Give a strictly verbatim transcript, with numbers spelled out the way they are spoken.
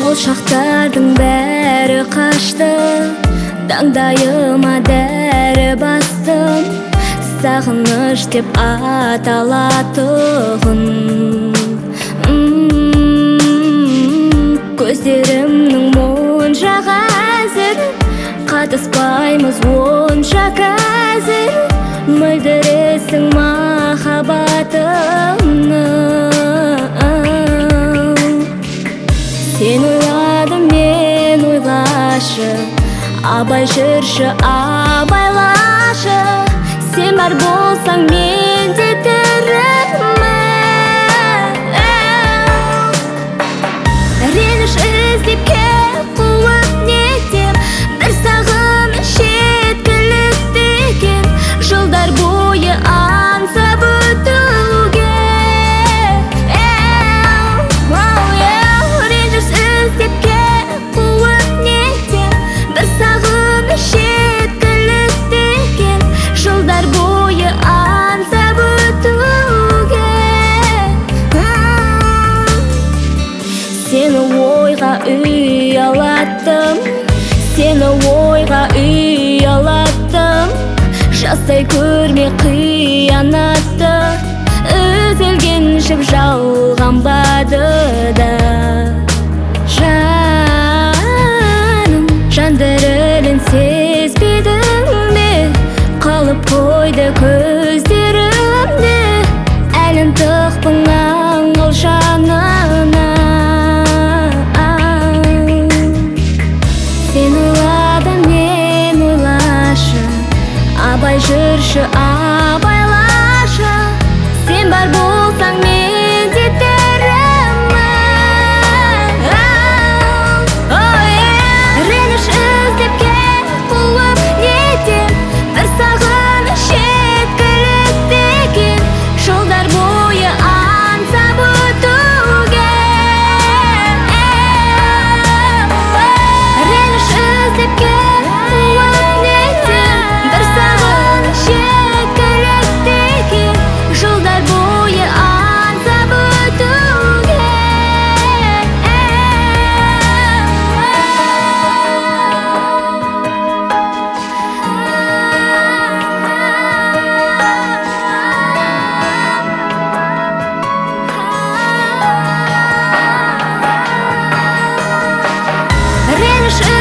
Ол шақтардың бәрі қашты, таңдайыма дәрі бастым, сағыныш деп аталатұғын. Көздерімнің моншақ әзір, қатыспаймыз онша қазір, мөлдіресің махаббатымны. Сен ойладым, мен ойлашы, абай жүрші, абайлашы. Сен бар болсаң, мен де тірімін. Реніш іздеп кеп қуып нетем, бір сағыныш жеткілікті екен, жылдар бойы аңсап өтуге. Реніш іздеп кеп қуып нетем, бір сағыныш жеткілікті екен, жылдар бойы аңсап өтуге. Сені ойға ұялаттым, сені ойға ұялаттым, жасай көрме қиянатты, үзілген жіп жалғанбады да. Жаным, жан дірілін сезбедің бе, қалып қойды көздерімде, әлін тықпың аңғыл жанына. Сен ойладым, мен ойлашы, абай жүрші, абайлашы. Сен бар болсаң, мен де тірімін. Реніш іздеп кеп қуып нетем, бір сағыныш жеткілікті екен, жылдар бойы аңсап өтуге. Реніш іздеп кеп қуып нетем, бір сағыныш жеткілікті екен, жылдар бойы аңсап өтуге. Реніш